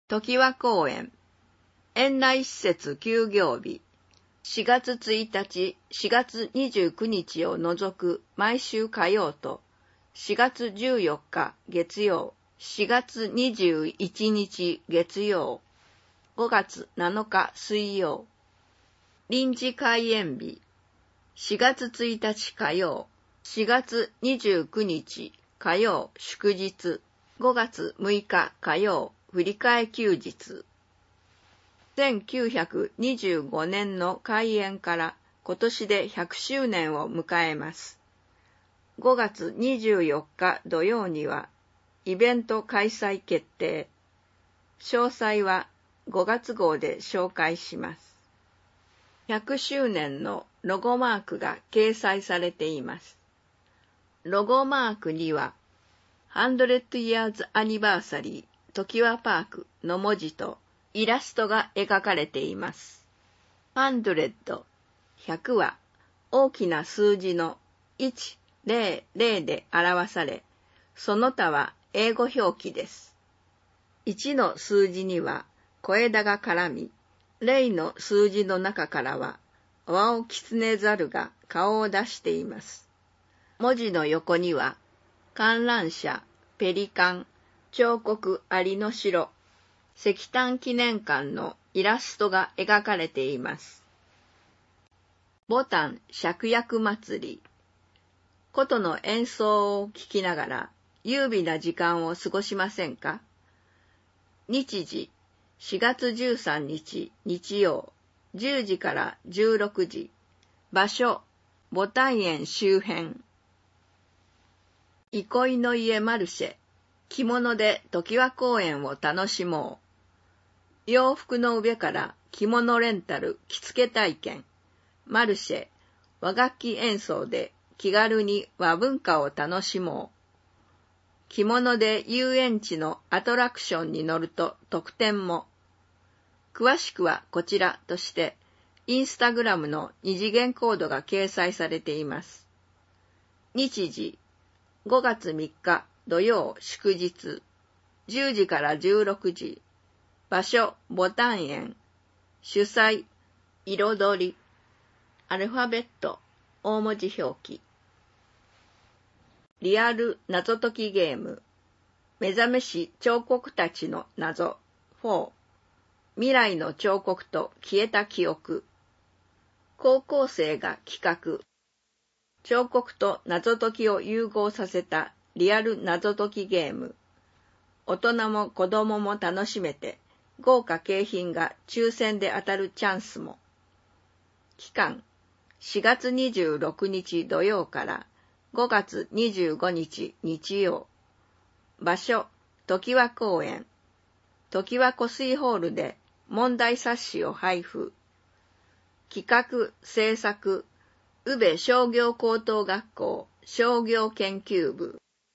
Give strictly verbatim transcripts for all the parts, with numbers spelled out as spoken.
常盤公園、園内施設休業日、しがつついたち、しがつにじゅうくにちを除く毎週火曜と、しがつじゅうよっか月曜、しがつにじゅういちにち月曜、ごがつなのか水曜。臨時開園日、しがつついたち火曜、しがつにじゅうくにち火曜祝日、ごがつむいか火曜振り替え休日。せんきゅうひゃくにじゅうごねんの開園から今年でひゃくしゅうねんを迎えます。ごがつにじゅうよっか土曜にはイベント開催決定。詳細はごがつごうで紹介します。ひゃくしゅうねんのロゴマークが掲載されています。ロゴマークにはひゃく years anniversary 常盤パークの文字とイラストが描かれています。ひゃく、ひゃくは大きな数字のいち、ゼロ、ゼロで表され、その他は英語表記です。いちの数字には小枝が絡み、ゼロの数字の中からはワオキツネザルが顔を出しています。文字の横には観覧車、ペリカン、彫刻アリの城、石炭記念館のイラストが描かれています。ボタン芍薬祭り。琴の演奏を聴きながら優美な時間を過ごしませんか？日時、しがつじゅうさんにち日曜、じゅうじからじゅうろくじ。場所、ボタン園周辺。憩いの家マルシェ。着物で常盤公園を楽しもう。洋服の上から着物レンタル着付け体験。マルシェ、和楽器演奏で気軽に和文化を楽しもう。着物で遊園地のアトラクションに乗ると特典も。詳しくはこちらとして、インスタグラムの二次元コードが掲載されています。日時、ごがつみっか土曜祝日、じゅうじからじゅうろくじ。場所、ボタン園。主催、彩り。アルファベット、大文字表記。リアル謎解きゲーム。目覚めし彫刻たちの謎。フォー。未来の彫刻と消えた記憶。高校生が企画。彫刻と謎解きを融合させたリアル謎解きゲーム。大人も子供も楽しめて、豪華景品が抽選で当たるチャンスも。期間、しがつにじゅうろくにち土曜からごがつにじゅうごにち日曜。場所、常盤公園。常盤湖水ホールで問題冊子を配布。企画、制作、宇部商業高等学校商業研究部。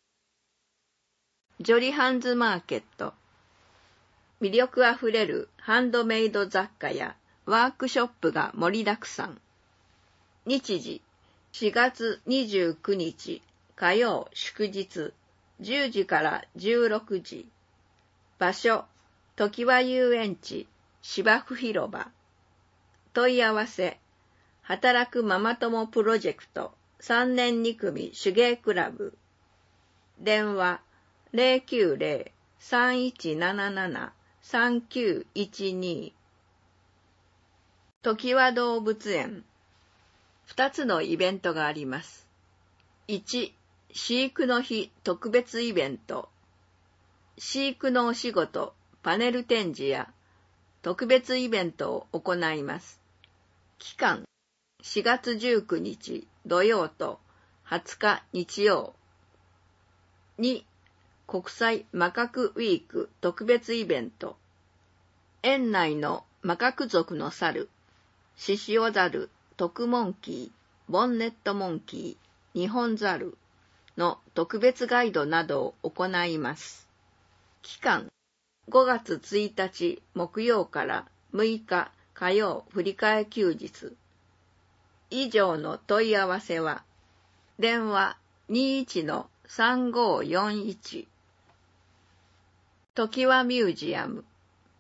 ジョリハンズマーケット。魅力あふれるハンドメイド雑貨やワークショップが盛りだくさん。日時、しがつにじゅうくにち火曜祝日、じゅうじからじゅうろくじ。場所、常盤遊園地芝生広場。問い合わせ、働くママ友プロジェクトさんねんにくみ手芸クラブ。電話 ゼロきゅうゼロ さんいちなななな さんきゅういちに。常盤動物園。二つのイベントがあります。いち、飼育の日特別イベント。飼育のお仕事、パネル展示や特別イベントを行います。期間、しがつじゅうくにち土曜とはつか日曜。に、国際マカクウィーク特別イベント。園内のマカク族の猿、シシオザル、特モンキー、ボンネットモンキー、ニホンザルの特別ガイドなどを行います。期間、ごがつついたち木曜からむいか火曜振り替え休日。以上の問い合わせは、電話 にいちのさんごーよんいち。常盤ミュージアム。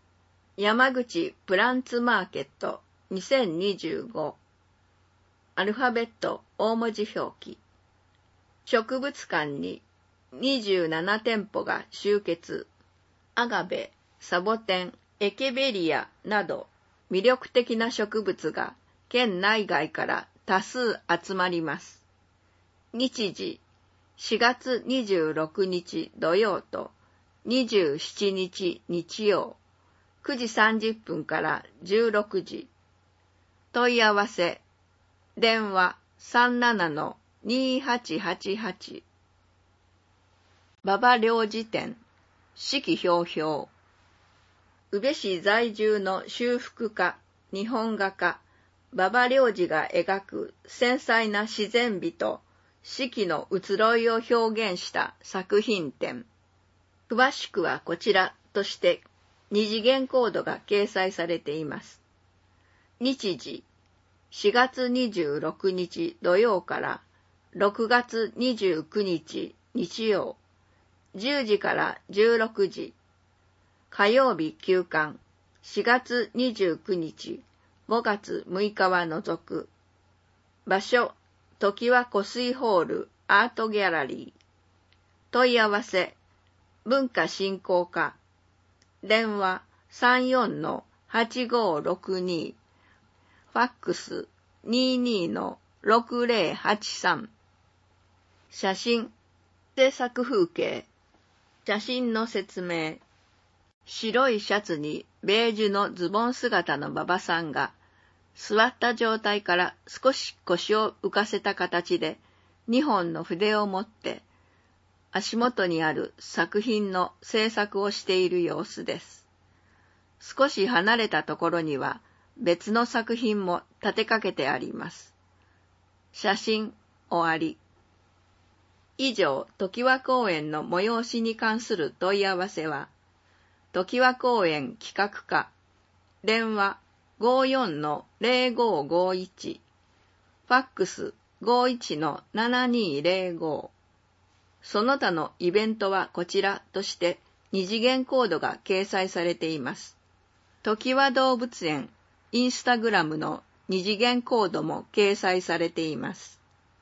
山口プランツマーケットにせんにじゅうご。アルファベット大文字表記。植物館ににじゅうなな店舗が集結。アガベ、サボテン、エケベリアなど魅力的な植物が県内外から多数集まります。日時しがつにじゅうろくにち土曜とにじゅうしちにち日曜くじさんじゅっぷんからじゅうろくじ。問い合わせ電話 さんななのにはちはちはち。馬場良治店四季ひょうひょう。宇部市在住の修復家、日本画家、馬場良治が描く繊細な自然美と四季の移ろいを表現した作品展。詳しくはこちらとして二次元コードが掲載されています。日時しがつにじゅうろくにち土曜からろくがつにじゅうくにち日曜じゅうじからじゅうろくじ。火曜日休館しがつにじゅうくにちごがつむいかは除く。場所常盤湖水ホールアートギャラリー。問い合わせ文化振興課電話 さんよんのはちごろくに。ファックス にじゅうにのろくぜろはちさん。写真制作風景。写真の説明。白いシャツにベージュのズボン姿の馬場さんが座った状態から少し腰を浮かせた形でにほんの筆を持って足元にある作品の制作をしている様子です。少し離れたところには別の作品も立てかけてあります。写真終わり。以上、常盤公園の催しに関する問い合わせは、常盤公園企画課、電話 ごよんのぜろごごいち、ファックス ごいちのななにぜろご。その他のイベントはこちらとして二次元コードが掲載されています。常盤動物園、インスタグラムの二次元コードも掲載されています。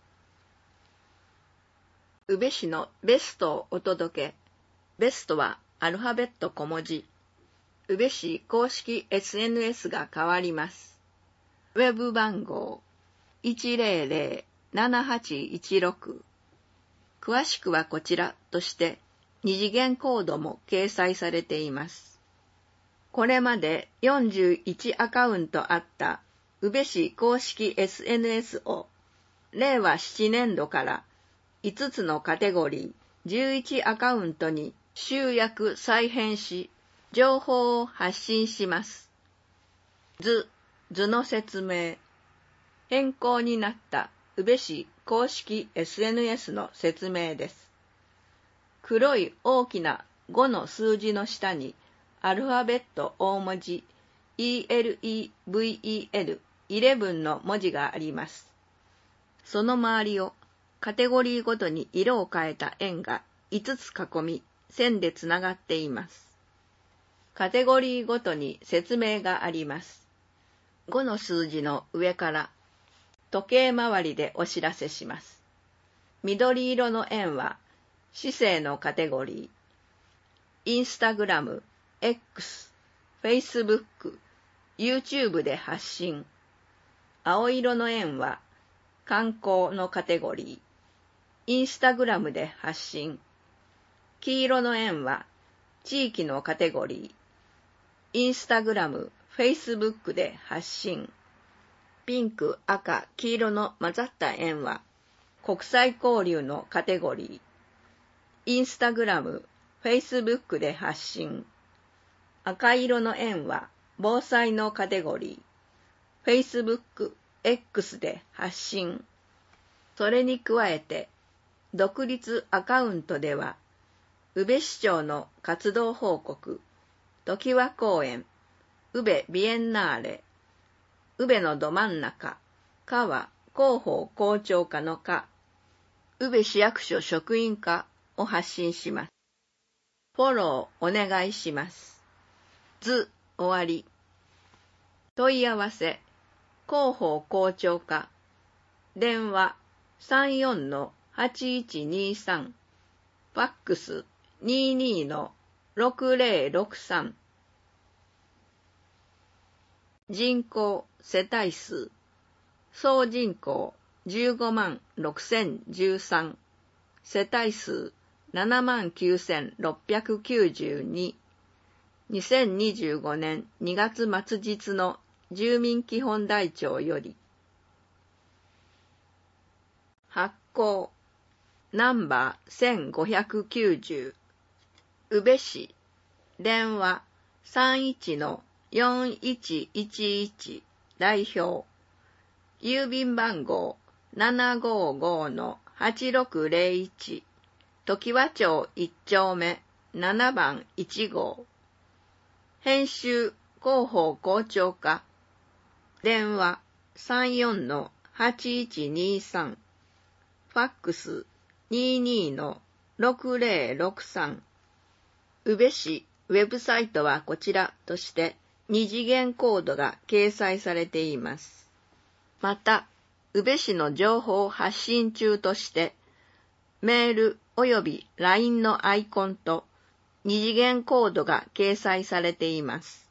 宇部市のベストをお届け。ベストはアルファベット小文字。宇部市公式 エスエヌエス が変わります。ウェブ番号 いちぜろぜろななはちいちろく。詳しくはこちらとして二次元コードも掲載されています。これまでよんじゅういちアカウントあった宇部市公式 エスエヌエス をれいわななねんどからいつつのカテゴリーじゅういちアカウントに集約再編し、情報を発信します。図、図の説明。変更になった宇部市公式 エスエヌエス の説明です。黒い大きなごの数字の下にアルファベット大文字 イーエルイーブイイーエルじゅういち の文字があります。その周りをカテゴリーごとに色を変えた円がいつつ囲み、線でつながっています。カテゴリーごとに説明があります。ごの数字の上から時計回りでお知らせします。緑色の円は市政のカテゴリー、インスタグラム、X、Facebook、YouTube で発信。青色の円は観光のカテゴリー、インスタグラムで発信。黄色の円は地域のカテゴリー、インスタグラム、フェイスブックで発信。ピンク、赤、黄色の混ざった円は国際交流のカテゴリー、インスタグラム、フェイスブックで発信。赤色の円は防災のカテゴリー、フェイスブック、X で発信。それに加えて、独立アカウントでは、宇部市長の活動報告、常盤公園、宇部ビエンナーレ、宇部のど真ん中、課は広報校長課の課、宇部市役所職員課を発信します。フォローお願いします。図終わり。問い合わせ、広報校長課。電話 さんよんのはちいちにさん。ファックス にじゅうにのろくぜろろくさん。人口世帯数。総人口じゅうごまんろくせんじゅうさん。世帯数ななまんきゅうせんろっぴゃくきゅうじゅうに。にせんにじゅうごねんにがつ末日の住民基本台帳より。発行ナンバーせんごひゃくきゅうじゅう。宇部市。電話 さんいちのよんいちいちいち。代表。郵便番号 ななごごのはちろくぜろいち。常盤町いち丁目ななばんいち号。編集広報校長課。電話 さんよんのはちいちにさん。ファックス にじゅうにのろくぜろくさん。宇部市ウェブサイトはこちらとして二次元コードが掲載されています。また、宇部市の情報発信中として、メールおよび ライン のアイコンと二次元コードが掲載されています。